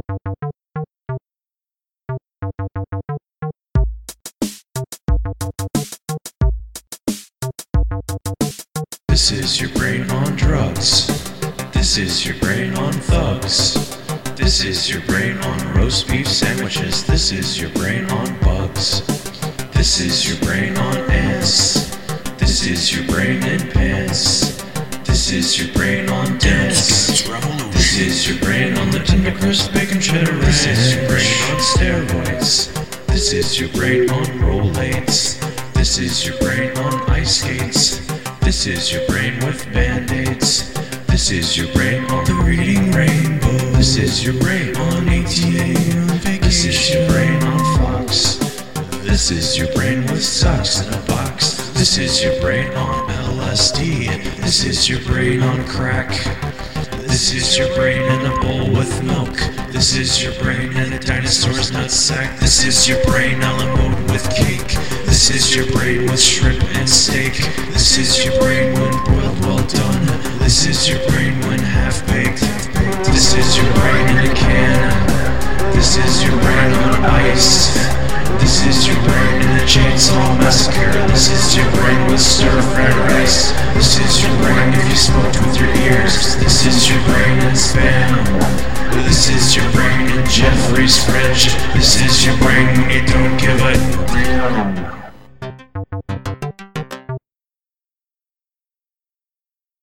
This is your brain on drugs. This is your brain on thugs. This is your brain on roast beef sandwiches. This is your brain on bugs. This is your brain on ants. This is your brain in pants. This is your brain on dance. This is your brain on the tender crisp bacon cheddar ranch. This is your brain on steroids. This is your brain on Rolaids. This is your brain on ice skates. This is your brain with band-aids. This is your brain on the reading rainbow. This is your brain on ATA. This is your brain on Fox. This is your brain with socks in a box. This is your brain on LSD. This is your brain on crack. This is your brain in a bowl with milk. This is your brain in a dinosaur's nutsack. This is your brain a la mode with cake. This is your brain with shrimp and steak. This is your brain when boiled well done. This is your brain when half-baked. This is your brain in a can. This is your brain on ice. This is your brain in a chainsaw massacre. This is your brain with stir-fried rice. This is your brain if you smoked with your ears. This is your brain in Spam. This is your brain in Jeffrey's fridge. This is your brain when you don't give a